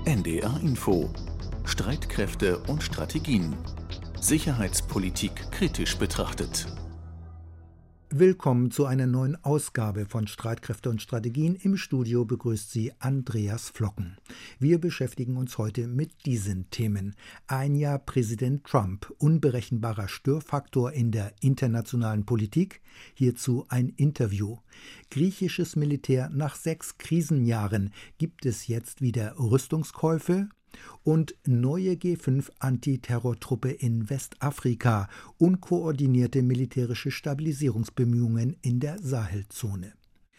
NDR Info: Streitkräfte und Strategien. Sicherheitspolitik kritisch betrachtet. Willkommen zu einer neuen Ausgabe von Streitkräfte und Strategien. Im Studio begrüßt Sie Andreas Flocken. Wir beschäftigen uns heute mit diesen Themen. Ein Jahr Präsident Trump, unberechenbarer Störfaktor in der internationalen Politik. Hierzu ein Interview. Griechisches Militär nach 6 Krisenjahren. Gibt es jetzt wieder Rüstungskäufe? Und neue G5-Antiterrortruppe in Westafrika, unkoordinierte militärische Stabilisierungsbemühungen in der Sahelzone.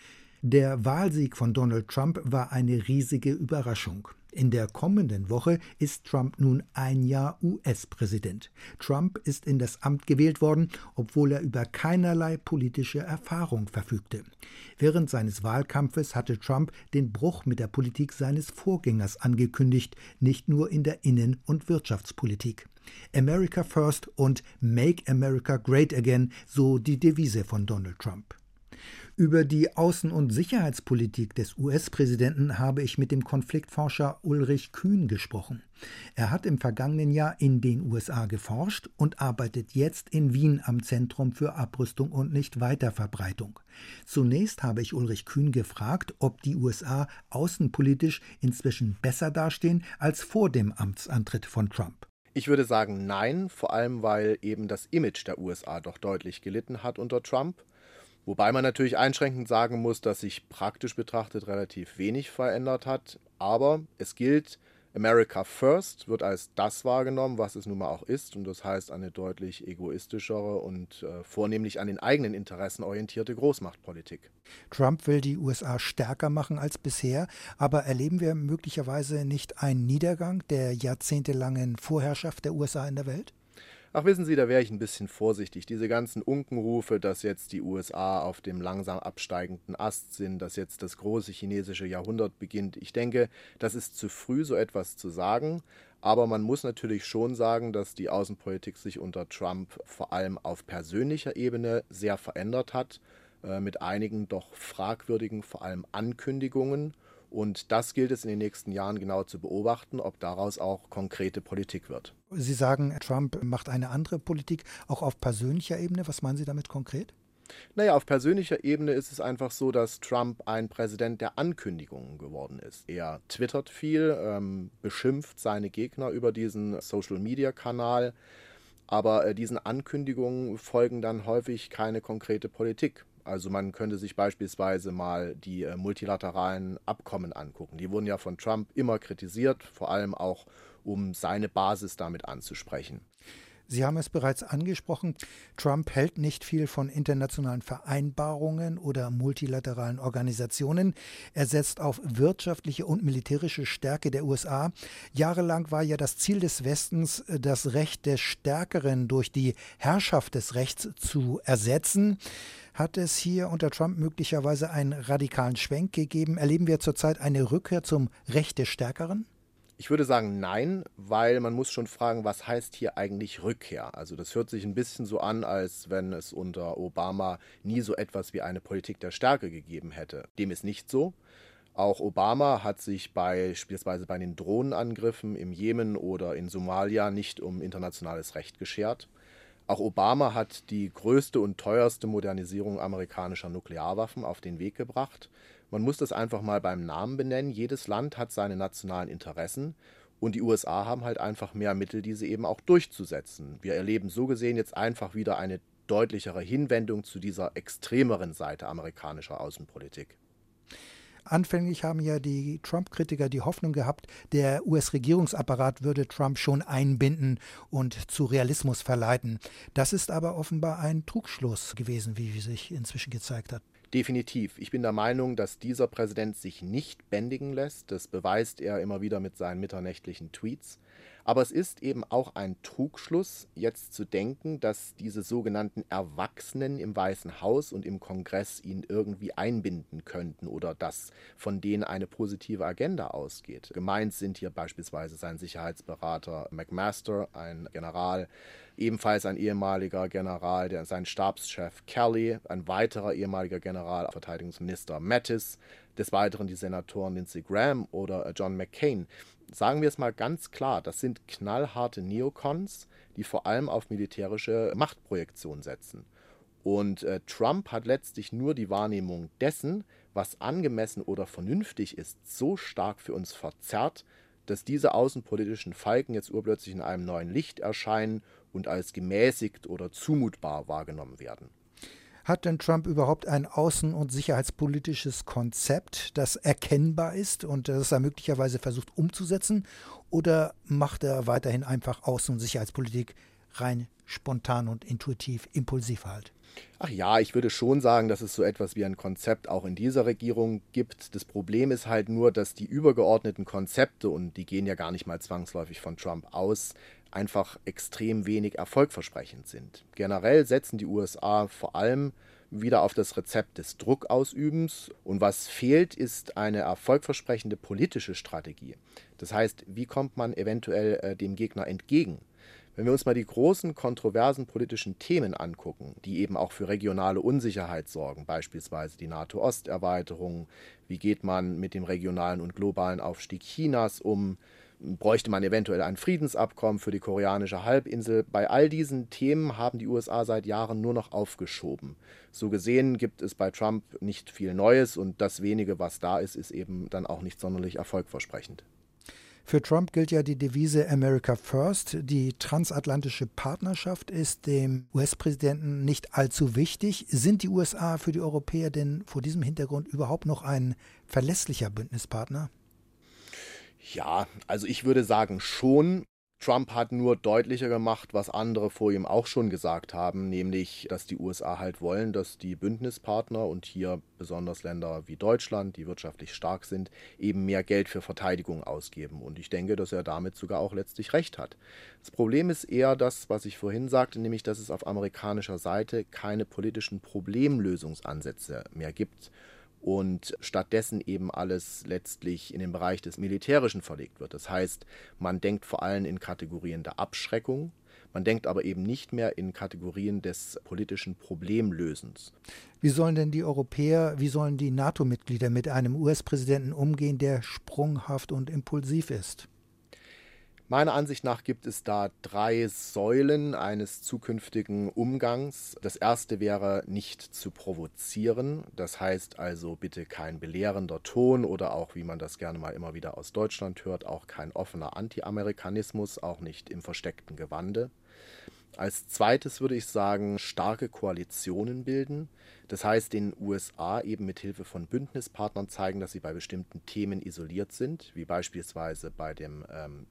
Der Wahlsieg von Donald Trump war eine riesige Überraschung. In der kommenden Woche ist Trump nun ein Jahr US-Präsident. Trump ist in das Amt gewählt worden, obwohl er über keinerlei politische Erfahrung verfügte. Während seines Wahlkampfes hatte Trump den Bruch mit der Politik seines Vorgängers angekündigt, nicht nur in der Innen- und Wirtschaftspolitik. America First und Make America Great Again, so die Devise von Donald Trump. Über die Außen- und Sicherheitspolitik des US-Präsidenten habe ich mit dem Konfliktforscher Ulrich Kühn gesprochen. Er hat im vergangenen Jahr in den USA geforscht und arbeitet jetzt in Wien am Zentrum für Abrüstung und Nichtweiterverbreitung. Zunächst habe ich Ulrich Kühn gefragt, ob die USA außenpolitisch inzwischen besser dastehen als vor dem Amtsantritt von Trump. Ich würde sagen nein, vor allem weil eben das Image der USA doch deutlich gelitten hat unter Trump. Wobei man natürlich einschränkend sagen muss, dass sich praktisch betrachtet relativ wenig verändert hat. Aber es gilt, America First wird als das wahrgenommen, was es nun mal auch ist. Und das heißt eine deutlich egoistischere und vornehmlich an den eigenen Interessen orientierte Großmachtpolitik. Trump will die USA stärker machen als bisher. Aber erleben wir möglicherweise nicht einen Niedergang der jahrzehntelangen Vorherrschaft der USA in der Welt? Ach, wissen Sie, da wäre ich ein bisschen vorsichtig. Diese ganzen Unkenrufe, dass jetzt die USA auf dem langsam absteigenden Ast sind, dass jetzt das große chinesische Jahrhundert beginnt. Ich denke, das ist zu früh, so etwas zu sagen. Aber man muss natürlich schon sagen, dass die Außenpolitik sich unter Trump vor allem auf persönlicher Ebene sehr verändert hat, mit einigen doch fragwürdigen, vor allem Ankündigungen. Und das gilt es in den nächsten Jahren genau zu beobachten, ob daraus auch konkrete Politik wird. Sie sagen, Trump macht eine andere Politik, auch auf persönlicher Ebene. Was meinen Sie damit konkret? Naja, auf persönlicher Ebene ist es einfach so, dass Trump ein Präsident der Ankündigungen geworden ist. Er twittert viel, beschimpft seine Gegner über diesen Social-Media-Kanal, aber diesen Ankündigungen folgen dann häufig keine konkrete Politik. Also man könnte sich beispielsweise mal die multilateralen Abkommen angucken. Die wurden ja von Trump immer kritisiert, vor allem auch, um seine Basis damit anzusprechen. Sie haben es bereits angesprochen, Trump hält nicht viel von internationalen Vereinbarungen oder multilateralen Organisationen. Er setzt auf wirtschaftliche und militärische Stärke der USA. Jahrelang war ja das Ziel des Westens, das Recht des Stärkeren durch die Herrschaft des Rechts zu ersetzen. Hat es hier unter Trump möglicherweise einen radikalen Schwenk gegeben? Erleben wir zurzeit eine Rückkehr zum Recht des Stärkeren? Ich würde sagen nein, weil man muss schon fragen, was heißt hier eigentlich Rückkehr? Also das hört sich ein bisschen so an, als wenn es unter Obama nie so etwas wie eine Politik der Stärke gegeben hätte. Dem ist nicht so. Auch Obama hat sich beispielsweise bei den Drohnenangriffen im Jemen oder in Somalia nicht um internationales Recht geschert. Auch Obama hat die größte und teuerste Modernisierung amerikanischer Nuklearwaffen auf den Weg gebracht. Man muss das einfach mal beim Namen benennen. Jedes Land hat seine nationalen Interessen und die USA haben halt einfach mehr Mittel, diese eben auch durchzusetzen. Wir erleben so gesehen jetzt einfach wieder eine deutlichere Hinwendung zu dieser extremeren Seite amerikanischer Außenpolitik. Anfänglich haben ja die Trump-Kritiker die Hoffnung gehabt, der US-Regierungsapparat würde Trump schon einbinden und zu Realismus verleiten. Das ist aber offenbar ein Trugschluss gewesen, wie sich inzwischen gezeigt hat. Definitiv. Ich bin der Meinung, dass dieser Präsident sich nicht bändigen lässt. Das beweist er immer wieder mit seinen mitternächtlichen Tweets. Aber es ist eben auch ein Trugschluss, jetzt zu denken, dass diese sogenannten Erwachsenen im Weißen Haus und im Kongress ihn irgendwie einbinden könnten oder dass von denen eine positive Agenda ausgeht. Gemeint sind hier beispielsweise sein Sicherheitsberater McMaster, ein General, ebenfalls ein ehemaliger General, sein Stabschef Kelly, ein weiterer ehemaliger General, Verteidigungsminister Mattis, des Weiteren die Senatoren Lindsey Graham oder John McCain. sagen wir es mal ganz klar, das sind knallharte Neokons, die vor allem auf militärische Machtprojektion setzen. Und Trump hat letztlich nur die Wahrnehmung dessen, was angemessen oder vernünftig ist, so stark für uns verzerrt, dass diese außenpolitischen Falken jetzt urplötzlich in einem neuen Licht erscheinen und als gemäßigt oder zumutbar wahrgenommen werden. Hat denn Trump überhaupt ein außen- und sicherheitspolitisches Konzept, das erkennbar ist und das er möglicherweise versucht umzusetzen? Oder macht er weiterhin einfach Außen- und Sicherheitspolitik rein spontan und intuitiv, impulsiv halt? Ach ja, ich würde schon sagen, dass es so etwas wie ein Konzept auch in dieser Regierung gibt. Das Problem ist halt nur, dass die übergeordneten Konzepte, und die gehen ja gar nicht mal zwangsläufig von Trump aus, einfach extrem wenig erfolgversprechend sind. Generell setzen die USA vor allem wieder auf das Rezept des Druckausübens. Und was fehlt, ist eine erfolgversprechende politische Strategie. Das heißt, wie kommt man eventuell dem Gegner entgegen? Wenn wir uns mal die großen, kontroversen politischen Themen angucken, die eben auch für regionale Unsicherheit sorgen, beispielsweise die NATO-Osterweiterung, wie geht man mit dem regionalen und globalen Aufstieg Chinas um, bräuchte man eventuell ein Friedensabkommen für die koreanische Halbinsel. Bei all diesen Themen haben die USA seit Jahren nur noch aufgeschoben. So gesehen gibt es bei Trump nicht viel Neues und das wenige, was da ist, ist eben dann auch nicht sonderlich erfolgversprechend. Für Trump gilt ja die Devise America First. Die transatlantische Partnerschaft ist dem US-Präsidenten nicht allzu wichtig. Sind die USA für die Europäer denn vor diesem Hintergrund überhaupt noch ein verlässlicher Bündnispartner? Ja, also ich würde sagen schon. Trump hat nur deutlicher gemacht, was andere vor ihm auch schon gesagt haben, nämlich, dass die USA halt wollen, dass die Bündnispartner und hier besonders Länder wie Deutschland, die wirtschaftlich stark sind, eben mehr Geld für Verteidigung ausgeben. Und ich denke, dass er damit sogar auch letztlich recht hat. Das Problem ist eher das, was ich vorhin sagte, nämlich, dass es auf amerikanischer Seite keine politischen Problemlösungsansätze mehr gibt. Und stattdessen eben alles letztlich in den Bereich des Militärischen verlegt wird. Das heißt, man denkt vor allem in Kategorien der Abschreckung, man denkt aber eben nicht mehr in Kategorien des politischen Problemlösens. Wie sollen denn die Europäer, wie sollen die NATO-Mitglieder mit einem US-Präsidenten umgehen, der sprunghaft und impulsiv ist? Meiner Ansicht nach gibt es da 3 Säulen eines zukünftigen Umgangs. Das erste wäre, nicht zu provozieren. Das heißt also bitte kein belehrender Ton oder auch, wie man das gerne mal immer wieder aus Deutschland hört, auch kein offener Anti-Amerikanismus, auch nicht im versteckten Gewande. Als zweites würde ich sagen, starke Koalitionen bilden. Das heißt, den USA eben mit Hilfe von Bündnispartnern zeigen, dass sie bei bestimmten Themen isoliert sind, wie beispielsweise bei dem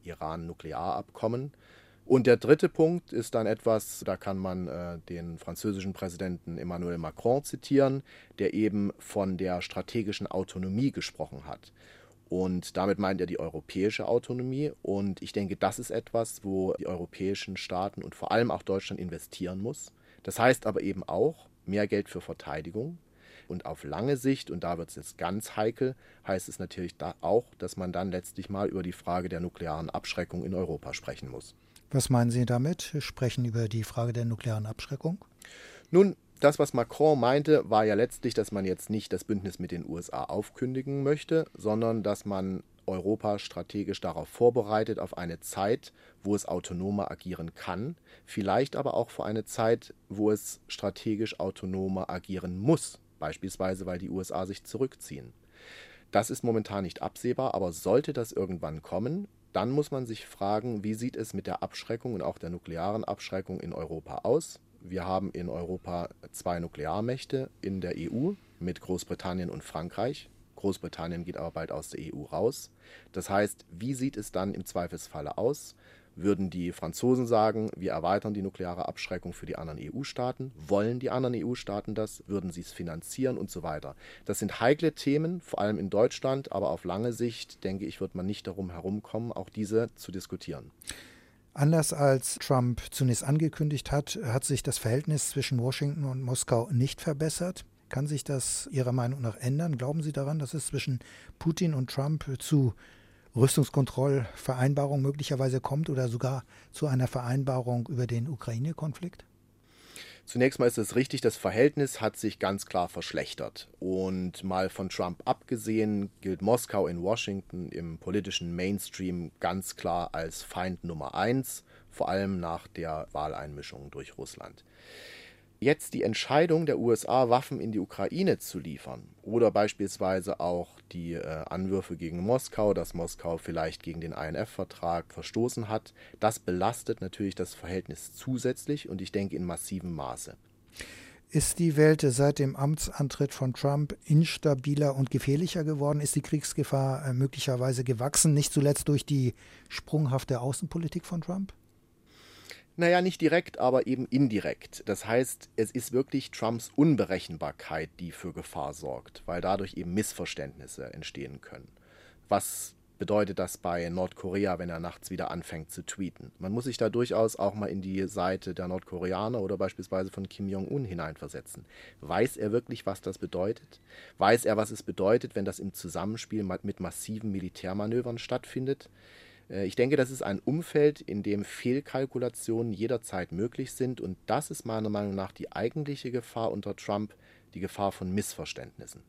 Iran-Nuklearabkommen. Und der dritte Punkt ist dann etwas, da kann man den französischen Präsidenten Emmanuel Macron zitieren, der eben von der strategischen Autonomie gesprochen hat. Und damit meint er die europäische Autonomie. Und ich denke, das ist etwas, wo die europäischen Staaten und vor allem auch Deutschland investieren muss. Das heißt aber eben auch mehr Geld für Verteidigung. Und auf lange Sicht, und da wird es jetzt ganz heikel, heißt es natürlich da auch, dass man dann letztlich mal über die Frage der nuklearen Abschreckung in Europa sprechen muss. Was meinen Sie damit? Sprechen über die Frage der nuklearen Abschreckung? Nun, das, was Macron meinte, war ja letztlich, dass man jetzt nicht das Bündnis mit den USA aufkündigen möchte, sondern dass man Europa strategisch darauf vorbereitet, auf eine Zeit, wo es autonomer agieren kann, vielleicht aber auch für eine Zeit, wo es strategisch autonomer agieren muss, beispielsweise weil die USA sich zurückziehen. Das ist momentan nicht absehbar, aber sollte das irgendwann kommen, dann muss man sich fragen, wie sieht es mit der Abschreckung und auch der nuklearen Abschreckung in Europa aus? Wir haben in Europa 2 Nuklearmächte in der EU mit Großbritannien und Frankreich. Großbritannien geht aber bald aus der EU raus. Das heißt, wie sieht es dann im Zweifelsfalle aus? Würden die Franzosen sagen, wir erweitern die nukleare Abschreckung für die anderen EU-Staaten? Wollen die anderen EU-Staaten das? Würden sie es finanzieren und so weiter? Das sind heikle Themen, vor allem in Deutschland, aber auf lange Sicht, denke ich, wird man nicht darum herumkommen, auch diese zu diskutieren. Anders als Trump zunächst angekündigt hat, hat sich das Verhältnis zwischen Washington und Moskau nicht verbessert. Kann sich das Ihrer Meinung nach ändern? Glauben Sie daran, dass es zwischen Putin und Trump zu Rüstungskontrollvereinbarungen möglicherweise kommt oder sogar zu einer Vereinbarung über den Ukraine-Konflikt? Zunächst mal ist es richtig, das Verhältnis hat sich ganz klar verschlechtert. Und mal von Trump abgesehen, gilt Moskau in Washington im politischen Mainstream ganz klar als Feind Nummer 1, vor allem nach der Wahleinmischung durch Russland. Jetzt die Entscheidung der USA, Waffen in die Ukraine zu liefern oder beispielsweise auch die Anwürfe gegen Moskau, dass Moskau vielleicht gegen den INF-Vertrag verstoßen hat, das belastet natürlich das Verhältnis zusätzlich und ich denke in massivem Maße. Ist die Welt seit dem Amtsantritt von Trump instabiler und gefährlicher geworden? Ist die Kriegsgefahr möglicherweise gewachsen, nicht zuletzt durch die sprunghafte Außenpolitik von Trump? Naja, nicht direkt, aber eben indirekt. Das heißt, es ist wirklich Trumps Unberechenbarkeit, die für Gefahr sorgt, weil dadurch eben Missverständnisse entstehen können. Was bedeutet das bei Nordkorea, wenn er nachts wieder anfängt zu tweeten? Man muss sich da durchaus auch mal in die Seite der Nordkoreaner oder beispielsweise von Kim Jong-un hineinversetzen. Weiß er wirklich, was das bedeutet? Weiß er, was es bedeutet, wenn das im Zusammenspiel mit massiven Militärmanövern stattfindet? Ich denke, das ist ein Umfeld, in dem Fehlkalkulationen jederzeit möglich sind und das ist meiner Meinung nach die eigentliche Gefahr unter Trump, die Gefahr von Missverständnissen.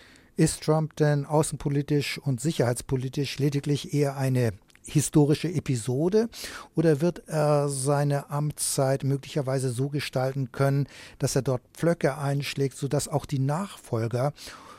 Ist Trump denn außenpolitisch und sicherheitspolitisch lediglich eher eine historische Episode oder wird er seine Amtszeit möglicherweise so gestalten können, dass er dort Pflöcke einschlägt, sodass auch die Nachfolger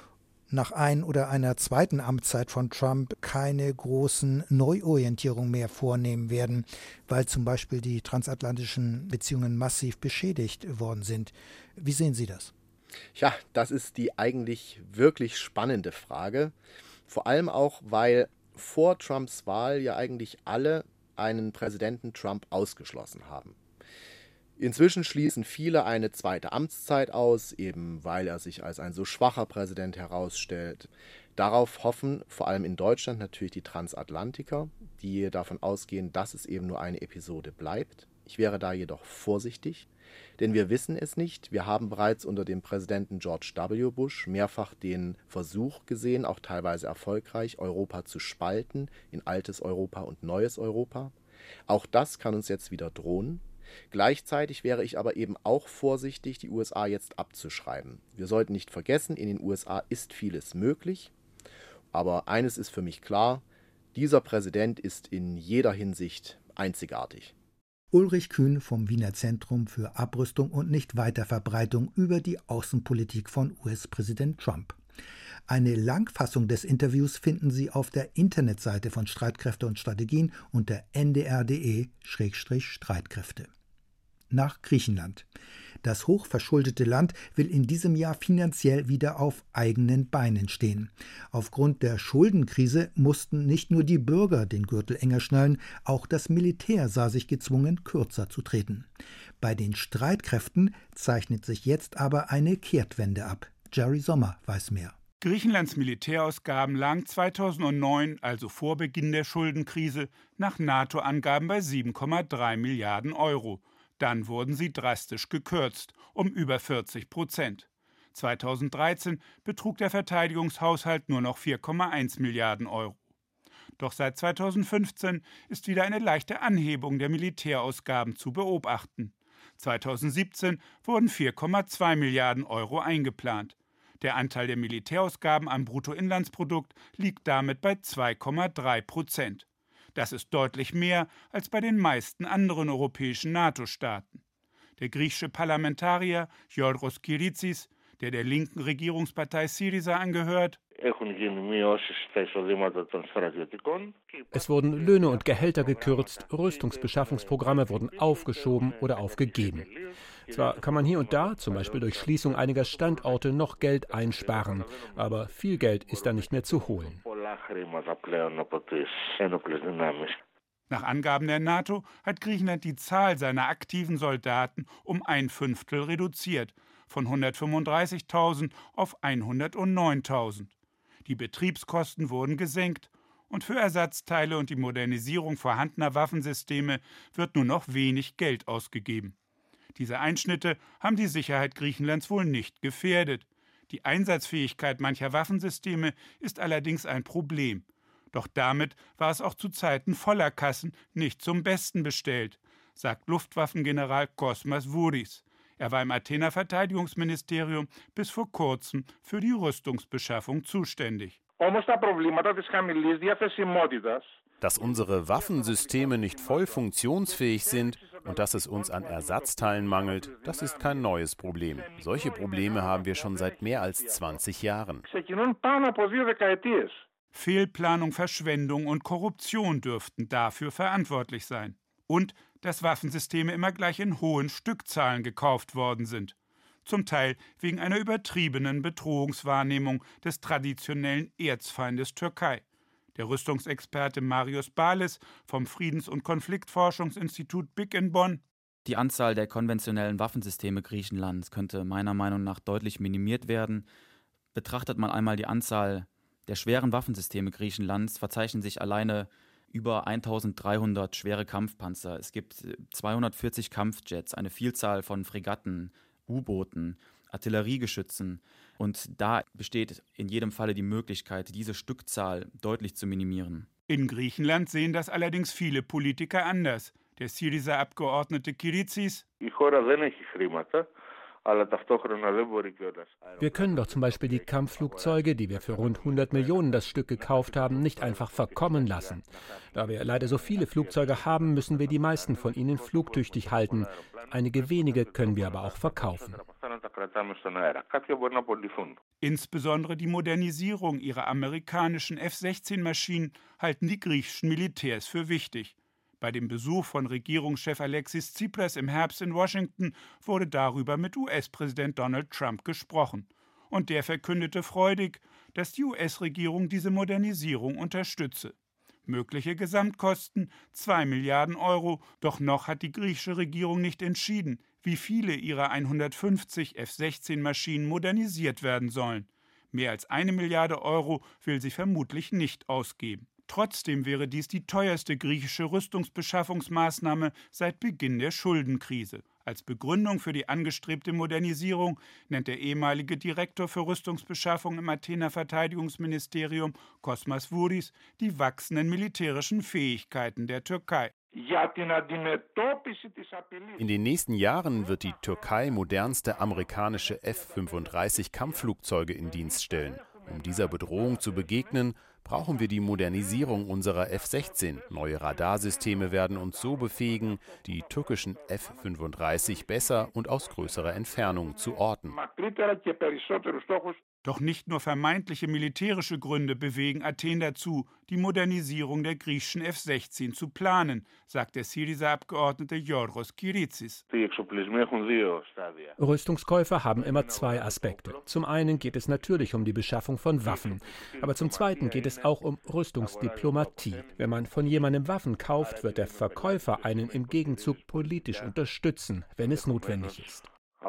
nach ein oder einer zweiten Amtszeit von Trump keine großen Neuorientierungen mehr vornehmen werden, weil zum Beispiel die transatlantischen Beziehungen massiv beschädigt worden sind? Wie sehen Sie das? Ja, das ist die eigentlich wirklich spannende Frage. Vor allem auch, weil vor Trumps Wahl ja eigentlich alle einen Präsidenten Trump ausgeschlossen haben. Inzwischen schließen viele eine zweite Amtszeit aus, eben weil er sich als ein so schwacher Präsident herausstellt. Darauf hoffen vor allem in Deutschland natürlich die Transatlantiker, die davon ausgehen, dass es eben nur eine Episode bleibt. Ich wäre da jedoch vorsichtig, denn wir wissen es nicht. Wir haben bereits unter dem Präsidenten George W. Bush mehrfach den Versuch gesehen, auch teilweise erfolgreich, Europa zu spalten in altes Europa und neues Europa. Auch das kann uns jetzt wieder drohen. Gleichzeitig wäre ich aber eben auch vorsichtig, die USA jetzt abzuschreiben. Wir sollten nicht vergessen, in den USA ist vieles möglich, aber eines ist für mich klar, dieser Präsident ist in jeder Hinsicht einzigartig. Ulrich Kühn vom Wiener Zentrum für Abrüstung und Nichtweiterverbreitung über die Außenpolitik von US-Präsident Trump. Eine Langfassung des Interviews finden Sie auf der Internetseite von Streitkräfte und Strategien unter ndr.de/Streitkräfte. Nach Griechenland. Das hochverschuldete Land will in diesem Jahr finanziell wieder auf eigenen Beinen stehen. Aufgrund der Schuldenkrise mussten nicht nur die Bürger den Gürtel enger schnallen, auch das Militär sah sich gezwungen, kürzer zu treten. Bei den Streitkräften zeichnet sich jetzt aber eine Kehrtwende ab. Jerry Sommer weiß mehr. Griechenlands Militärausgaben lagen 2009, also vor Beginn der Schuldenkrise, nach NATO-Angaben bei 7,3 Milliarden Euro. Dann wurden sie drastisch gekürzt, um über 40%. 2013 betrug der Verteidigungshaushalt nur noch 4,1 Milliarden Euro. Doch seit 2015 ist wieder eine leichte Anhebung der Militärausgaben zu beobachten. 2017 wurden 4,2 Milliarden Euro eingeplant. Der Anteil der Militärausgaben am Bruttoinlandsprodukt liegt damit bei 2,3%. Das ist deutlich mehr als bei den meisten anderen europäischen NATO-Staaten. Der griechische Parlamentarier Giorgos Kyritsis, der linken Regierungspartei Syriza angehört: Es wurden Löhne und Gehälter gekürzt, Rüstungsbeschaffungsprogramme wurden aufgeschoben oder aufgegeben. Zwar kann man hier und da, zum Beispiel durch Schließung einiger Standorte, noch Geld einsparen, aber viel Geld ist da nicht mehr zu holen. Nach Angaben der NATO hat Griechenland die Zahl seiner aktiven Soldaten um 1/5 reduziert, von 135.000 auf 109.000. Die Betriebskosten wurden gesenkt und für Ersatzteile und die Modernisierung vorhandener Waffensysteme wird nur noch wenig Geld ausgegeben. Diese Einschnitte haben die Sicherheit Griechenlands wohl nicht gefährdet. Die Einsatzfähigkeit mancher Waffensysteme ist allerdings ein Problem. Doch damit war es auch zu Zeiten voller Kassen nicht zum Besten bestellt, sagt Luftwaffengeneral Kosmas Vouris. Er war im Athener Verteidigungsministerium bis vor kurzem für die Rüstungsbeschaffung zuständig. Dass unsere Waffensysteme nicht voll funktionsfähig sind und dass es uns an Ersatzteilen mangelt, das ist kein neues Problem. Solche Probleme haben wir schon seit mehr als 20 Jahren. Fehlplanung, Verschwendung und Korruption dürften dafür verantwortlich sein. Und dass Waffensysteme immer gleich in hohen Stückzahlen gekauft worden sind. Zum Teil wegen einer übertriebenen Bedrohungswahrnehmung des traditionellen Erzfeindes Türkei. Der Rüstungsexperte Marius Bales vom Friedens- und Konfliktforschungsinstitut BIC in Bonn. Die Anzahl der konventionellen Waffensysteme Griechenlands könnte meiner Meinung nach deutlich minimiert werden. Betrachtet man einmal die Anzahl der schweren Waffensysteme Griechenlands, verzeichnen sich alleine über 1300 schwere Kampfpanzer. Es gibt 240 Kampfjets, eine Vielzahl von Fregatten, U-Booten, Artilleriegeschützen. Und da besteht in jedem Falle die Möglichkeit, diese Stückzahl deutlich zu minimieren. In Griechenland sehen das allerdings viele Politiker anders. Der Syriza-Abgeordnete Kyritsis: Wir können doch zum Beispiel die Kampfflugzeuge, die wir für rund 100 Millionen das Stück gekauft haben, nicht einfach verkommen lassen. Da wir leider so viele Flugzeuge haben, müssen wir die meisten von ihnen flugtüchtig halten. Einige wenige können wir aber auch verkaufen. Insbesondere die Modernisierung ihrer amerikanischen F-16-Maschinen halten die griechischen Militärs für wichtig. Bei dem Besuch von Regierungschef Alexis Tsipras im Herbst in Washington wurde darüber mit US-Präsident Donald Trump gesprochen. Und der verkündete freudig, dass die US-Regierung diese Modernisierung unterstütze. Mögliche Gesamtkosten 2 Milliarden Euro, doch noch hat die griechische Regierung nicht entschieden, wie viele ihrer 150 F-16-Maschinen modernisiert werden sollen. Mehr als 1 Milliarde Euro will sie vermutlich nicht ausgeben. Trotzdem wäre dies die teuerste griechische Rüstungsbeschaffungsmaßnahme seit Beginn der Schuldenkrise. Als Begründung für die angestrebte Modernisierung nennt der ehemalige Direktor für Rüstungsbeschaffung im Athener Verteidigungsministerium, Kosmas Vouris, die wachsenden militärischen Fähigkeiten der Türkei. In den nächsten Jahren wird die Türkei modernste amerikanische F-35 Kampfflugzeuge in Dienst stellen. Um dieser Bedrohung zu begegnen, brauchen wir die Modernisierung unserer F-16. Neue Radarsysteme werden uns so befähigen, die türkischen F-35 besser und aus größerer Entfernung zu orten. Doch nicht nur vermeintliche militärische Gründe bewegen Athen dazu, die Modernisierung der griechischen F-16 zu planen, sagt der Syriza-Abgeordnete Yorgos Kyritsis. Rüstungskäufe haben immer zwei Aspekte. Zum einen geht es natürlich um die Beschaffung von Waffen, aber zum zweiten geht es auch um Rüstungsdiplomatie. Wenn man von jemandem Waffen kauft, wird der Verkäufer einen im Gegenzug politisch unterstützen, wenn es notwendig ist.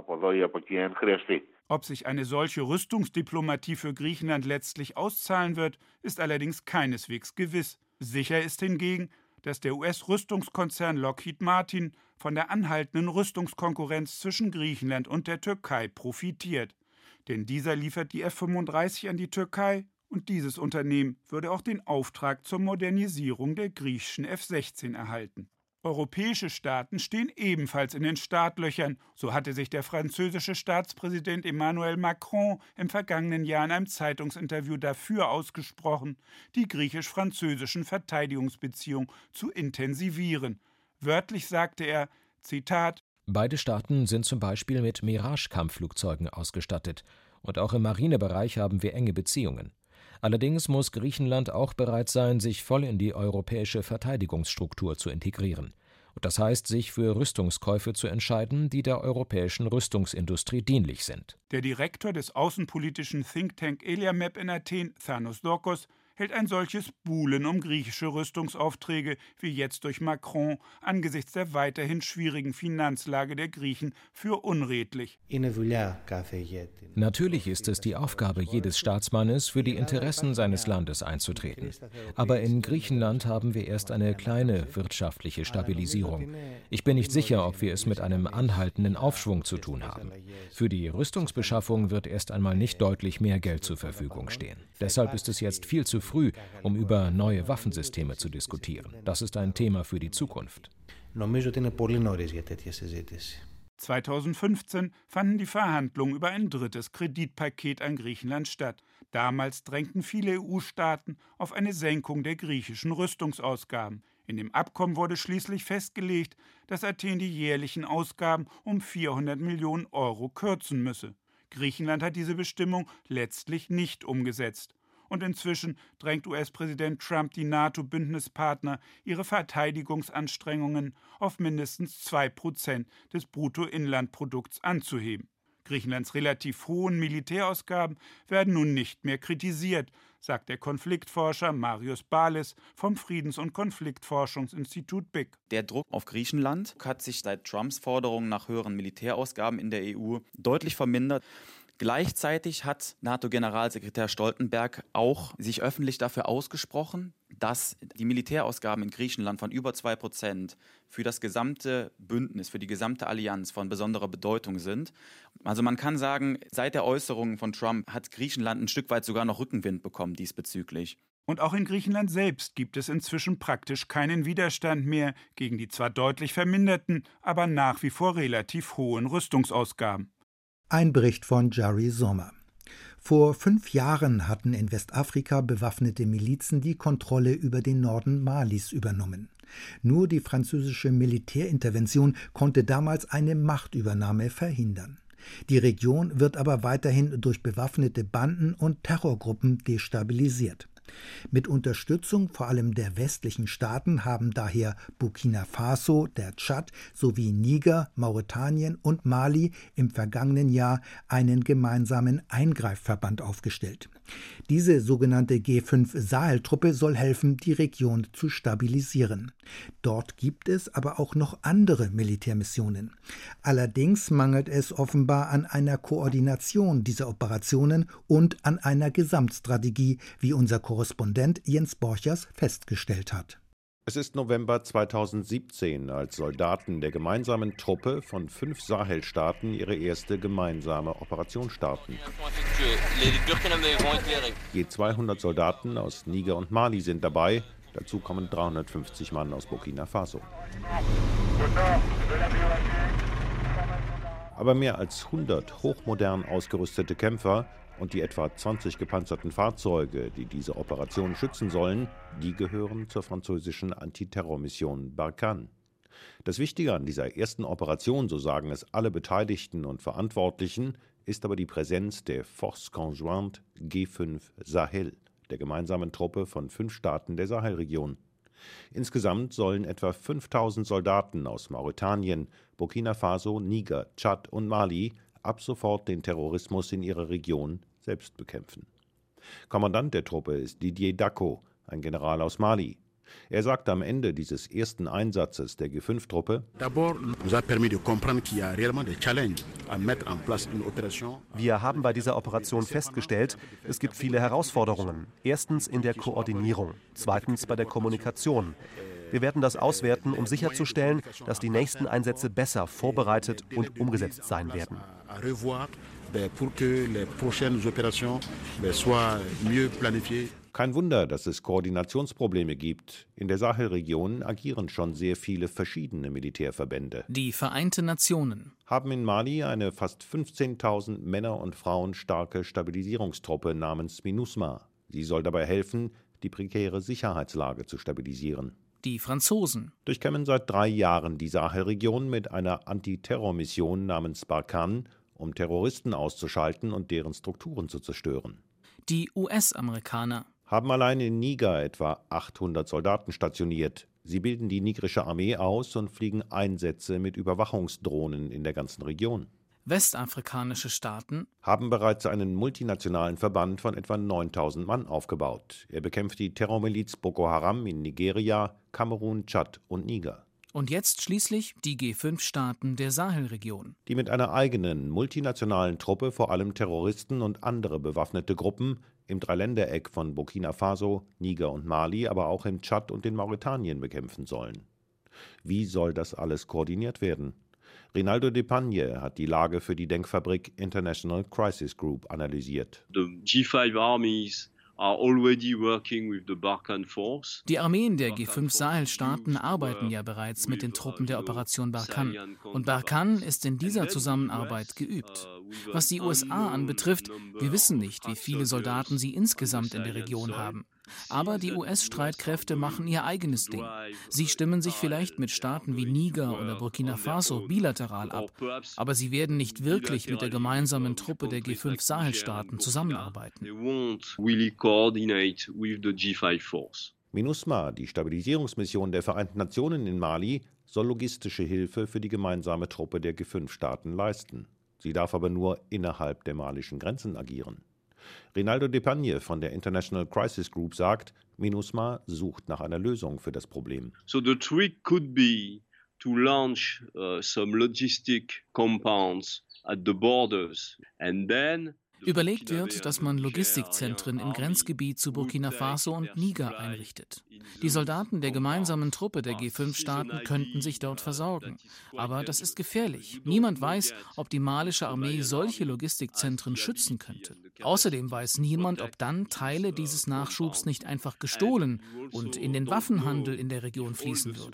Ob sich eine solche Rüstungsdiplomatie für Griechenland letztlich auszahlen wird, ist allerdings keineswegs gewiss. Sicher ist hingegen, dass der US-Rüstungskonzern Lockheed Martin von der anhaltenden Rüstungskonkurrenz zwischen Griechenland und der Türkei profitiert. Denn dieser liefert die F-35 an die Türkei und dieses Unternehmen würde auch den Auftrag zur Modernisierung der griechischen F-16 erhalten. Europäische Staaten stehen ebenfalls in den Startlöchern, so hatte sich der französische Staatspräsident Emmanuel Macron im vergangenen Jahr in einem Zeitungsinterview dafür ausgesprochen, die griechisch-französischen Verteidigungsbeziehungen zu intensivieren. Wörtlich sagte er, Zitat: Beide Staaten sind zum Beispiel mit Mirage-Kampfflugzeugen ausgestattet, und auch im Marinebereich haben wir enge Beziehungen. Allerdings muss Griechenland auch bereit sein, sich voll in die europäische Verteidigungsstruktur zu integrieren. Und das heißt, sich für Rüstungskäufe zu entscheiden, die der europäischen Rüstungsindustrie dienlich sind. Der Direktor des außenpolitischen Think-Tank Eliamep in Athen, Thanos Dorkos, hält ein solches Buhlen um griechische Rüstungsaufträge wie jetzt durch Macron angesichts der weiterhin schwierigen Finanzlage der Griechen für unredlich. Natürlich ist es die Aufgabe jedes Staatsmannes, für die Interessen seines Landes einzutreten. Aber in Griechenland haben wir erst eine kleine wirtschaftliche Stabilisierung. Ich bin nicht sicher, ob wir es mit einem anhaltenden Aufschwung zu tun haben. Für die Rüstungsbeschaffung wird erst einmal nicht deutlich mehr Geld zur Verfügung stehen. Deshalb ist es jetzt viel zu früh, um über neue Waffensysteme zu diskutieren. Das ist ein Thema für die Zukunft. 2015 fanden die Verhandlungen über ein drittes Kreditpaket an Griechenland statt. Damals drängten viele EU-Staaten auf eine Senkung der griechischen Rüstungsausgaben. In dem Abkommen wurde schließlich festgelegt, dass Athen die jährlichen Ausgaben um 400 Millionen Euro kürzen müsse. Griechenland hat diese Bestimmung letztlich nicht umgesetzt. Und inzwischen drängt US-Präsident Trump die NATO-Bündnispartner, ihre Verteidigungsanstrengungen auf mindestens 2% des Bruttoinlandprodukts anzuheben. Griechenlands relativ hohen Militärausgaben werden nun nicht mehr kritisiert, sagt der Konfliktforscher Marius Balis vom Friedens- und Konfliktforschungsinstitut BIC. Der Druck auf Griechenland hat sich seit Trumps Forderungen nach höheren Militärausgaben in der EU deutlich vermindert. Gleichzeitig hat NATO-Generalsekretär Stoltenberg auch sich öffentlich dafür ausgesprochen, dass die Militärausgaben in Griechenland von über 2% für das gesamte Bündnis, für die gesamte Allianz von besonderer Bedeutung sind. Also man kann sagen, seit der Äußerung von Trump hat Griechenland ein Stück weit sogar noch Rückenwind bekommen diesbezüglich. Und auch in Griechenland selbst gibt es inzwischen praktisch keinen Widerstand mehr gegen die zwar deutlich verminderten, aber nach wie vor relativ hohen Rüstungsausgaben. Ein Bericht von Jerry Sommer. Vor 5 Jahren hatten in Westafrika bewaffnete Milizen die Kontrolle über den Norden Malis übernommen. Nur die französische Militärintervention konnte damals eine Machtübernahme verhindern. Die Region wird aber weiterhin durch bewaffnete Banden und Terrorgruppen destabilisiert. Mit Unterstützung vor allem der westlichen Staaten haben daher Burkina Faso, der Tschad sowie Niger, Mauretanien und Mali im vergangenen Jahr einen gemeinsamen Eingreifverband aufgestellt. Diese sogenannte G5-Sahel-Truppe soll helfen, die Region zu stabilisieren. Dort gibt es aber auch noch andere Militärmissionen. Allerdings mangelt es offenbar an einer Koordination dieser Operationen und an einer Gesamtstrategie, wie unser Korrespondent Jens Borchers festgestellt hat. Es ist November 2017, als Soldaten der gemeinsamen Truppe von 5 Sahelstaaten ihre erste gemeinsame Operation starten. Je 200 Soldaten aus Niger und Mali sind dabei, dazu kommen 350 Mann aus Burkina Faso. Aber mehr als 100 hochmodern ausgerüstete Kämpfer und die etwa 20 gepanzerten Fahrzeuge, die diese Operation schützen sollen, die gehören zur französischen Antiterrormission Barkhane. Das Wichtige an dieser ersten Operation, so sagen es alle Beteiligten und Verantwortlichen, ist aber die Präsenz der Force Conjointe G5 Sahel, der gemeinsamen Truppe von 5 Staaten der Sahelregion. Insgesamt sollen etwa 5.000 Soldaten aus Mauretanien, Burkina Faso, Niger, Tschad und Mali ab sofort den Terrorismus in ihrer Region selbst bekämpfen. Kommandant der Truppe ist Didier Dacko, ein General aus Mali. Er sagt am Ende dieses ersten Einsatzes der G5-Truppe: Wir haben bei dieser Operation festgestellt, es gibt viele Herausforderungen. Erstens in der Koordinierung, zweitens bei der Kommunikation. Wir werden das auswerten, um sicherzustellen, dass die nächsten Einsätze besser vorbereitet und umgesetzt sein werden. Kein Wunder, dass es Koordinationsprobleme gibt. In der Sahelregion agieren schon sehr viele verschiedene Militärverbände. Die Vereinten Nationen haben in Mali eine fast 15.000 Männer und Frauen starke Stabilisierungstruppe namens MINUSMA. Sie soll dabei helfen, die prekäre Sicherheitslage zu stabilisieren. Die Franzosen durchkämmen seit 3 Jahren die Sahelregion mit einer Antiterrormission namens Barkhane, um Terroristen auszuschalten und deren Strukturen zu zerstören. Die US-Amerikaner haben allein in Niger etwa 800 Soldaten stationiert. Sie bilden die nigrische Armee aus und fliegen Einsätze mit Überwachungsdrohnen in der ganzen Region. Westafrikanische Staaten haben bereits einen multinationalen Verband von etwa 9.000 Mann aufgebaut. Er bekämpft die Terrormiliz Boko Haram in Nigeria, Kamerun, Tschad und Niger. Und jetzt schließlich die G5-Staaten der Sahelregion, die mit einer eigenen multinationalen Truppe vor allem Terroristen und andere bewaffnete Gruppen im Dreiländereck von Burkina Faso, Niger und Mali, aber auch im Tschad und in Mauretanien bekämpfen sollen. Wie soll das alles koordiniert werden? Rinaldo de Pagne hat die Lage für die Denkfabrik International Crisis Group analysiert. The G5 armies Die Armeen der G5-Sahel-Staaten arbeiten ja bereits mit den Truppen der Operation Barkhane. Und Barkhane ist in dieser Zusammenarbeit geübt. Was die USA anbetrifft, wir wissen nicht, wie viele Soldaten sie insgesamt in der Region haben. Aber die US-Streitkräfte machen ihr eigenes Ding. Sie stimmen sich vielleicht mit Staaten wie Niger oder Burkina Faso bilateral ab, aber sie werden nicht wirklich mit der gemeinsamen Truppe der G5-Sahel-Staaten zusammenarbeiten. MINUSMA, die Stabilisierungsmission der Vereinten Nationen in Mali, soll logistische Hilfe für die gemeinsame Truppe der G5-Staaten leisten. Sie darf aber nur innerhalb der malischen Grenzen agieren. Rinaldo Depagne von der International Crisis Group sagt, MINUSMA sucht nach einer Lösung für das Problem. So the trick could be to launch some logistic compounds at the borders and then Überlegt wird, dass man Logistikzentren im Grenzgebiet zu Burkina Faso und Niger einrichtet. Die Soldaten der gemeinsamen Truppe der G5-Staaten könnten sich dort versorgen. Aber das ist gefährlich. Niemand weiß, ob die malische Armee solche Logistikzentren schützen könnte. Außerdem weiß niemand, ob dann Teile dieses Nachschubs nicht einfach gestohlen und in den Waffenhandel in der Region fließen würde.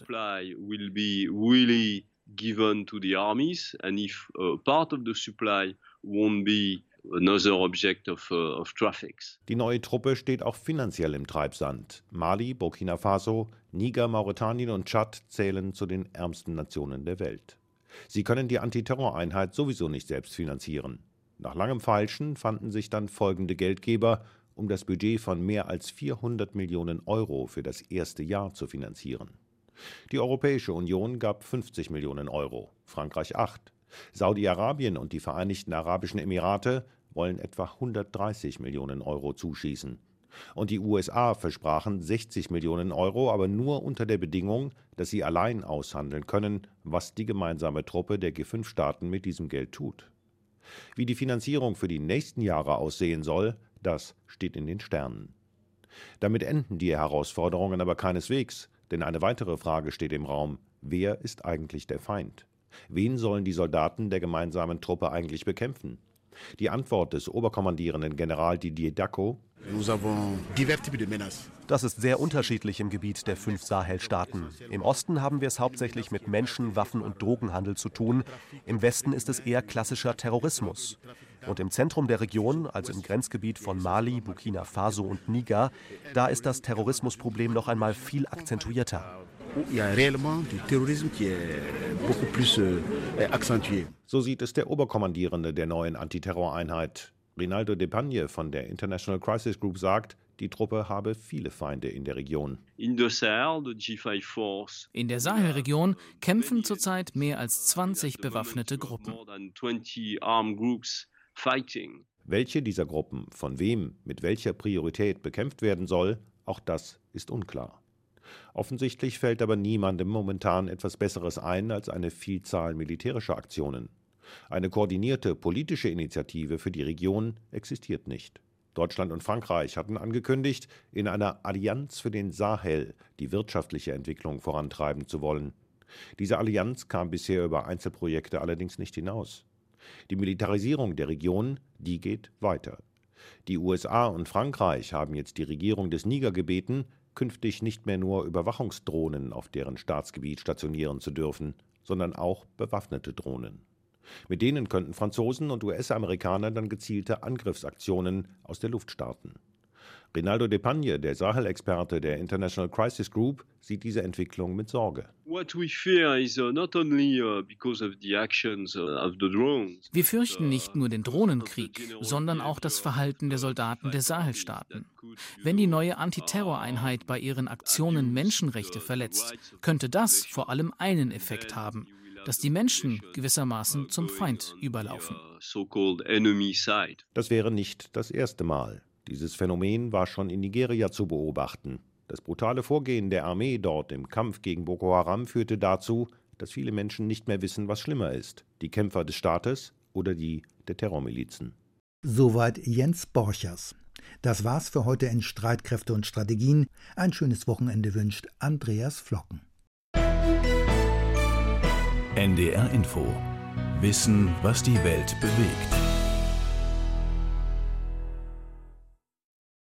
Given to the armies, and if part of the supply won't be another object of traffics. Die neue Truppe steht auch finanziell im Treibsand. Mali, Burkina Faso, Niger, Mauretanien und Tschad zählen zu den ärmsten Nationen der Welt. Sie können die Antiterroreinheit sowieso nicht selbst finanzieren. Nach langem Feilschen fanden sich dann folgende Geldgeber, um das Budget von mehr als 400 Millionen Euro für das erste Jahr zu finanzieren. Die Europäische Union gab 50 Millionen Euro, Frankreich 8. Saudi-Arabien und die Vereinigten Arabischen Emirate wollen etwa 130 Millionen Euro zuschießen. Und die USA versprachen 60 Millionen Euro, aber nur unter der Bedingung, dass sie allein aushandeln können, was die gemeinsame Truppe der G5-Staaten mit diesem Geld tut. Wie die Finanzierung für die nächsten Jahre aussehen soll, das steht in den Sternen. Damit enden die Herausforderungen aber keineswegs. Denn eine weitere Frage steht im Raum: Wer ist eigentlich der Feind? Wen sollen die Soldaten der gemeinsamen Truppe eigentlich bekämpfen? Die Antwort des oberkommandierenden General Didier Dacko: Das ist sehr unterschiedlich im Gebiet der 5 Sahel-Staaten. Im Osten haben wir es hauptsächlich mit Menschen-, Waffen- und Drogenhandel zu tun. Im Westen ist es eher klassischer Terrorismus. Und im Zentrum der Region, also im Grenzgebiet von Mali, Burkina Faso und Niger, da ist das Terrorismusproblem noch einmal viel akzentuierter. So sieht es der Oberkommandierende der neuen Antiterroreinheit. Rinaldo Depagne von der International Crisis Group sagt, die Truppe habe viele Feinde in der Region. In der Sahelregion kämpfen zurzeit mehr als 20 bewaffnete Gruppen. Welche dieser Gruppen von wem mit welcher Priorität bekämpft werden soll, auch das ist unklar. Offensichtlich fällt aber niemandem momentan etwas Besseres ein als eine Vielzahl militärischer Aktionen. Eine koordinierte politische Initiative für die Region existiert nicht. Deutschland und Frankreich hatten angekündigt, in einer Allianz für den Sahel die wirtschaftliche Entwicklung vorantreiben zu wollen. Diese Allianz kam bisher über Einzelprojekte allerdings nicht hinaus. Die Militarisierung der Region, die geht weiter. Die USA und Frankreich haben jetzt die Regierung des Niger gebeten, künftig nicht mehr nur Überwachungsdrohnen auf deren Staatsgebiet stationieren zu dürfen, sondern auch bewaffnete Drohnen. Mit denen könnten Franzosen und US-Amerikaner dann gezielte Angriffsaktionen aus der Luft starten. Rinaldo Depagne, der Sahel-Experte der International Crisis Group, sieht diese Entwicklung mit Sorge. Wir fürchten nicht nur den Drohnenkrieg, sondern auch das Verhalten der Soldaten der Sahelstaaten. Wenn die neue Antiterroreinheit bei ihren Aktionen Menschenrechte verletzt, könnte das vor allem einen Effekt haben: dass die Menschen gewissermaßen zum Feind überlaufen. Das wäre nicht das erste Mal. Dieses Phänomen war schon in Nigeria zu beobachten. Das brutale Vorgehen der Armee dort im Kampf gegen Boko Haram führte dazu, dass viele Menschen nicht mehr wissen, was schlimmer ist: die Kämpfer des Staates oder die der Terrormilizen. Soweit Jens Borchers. Das war's für heute in Streitkräfte und Strategien. Ein schönes Wochenende wünscht Andreas Flocken. NDR Info. Wissen, was die Welt bewegt.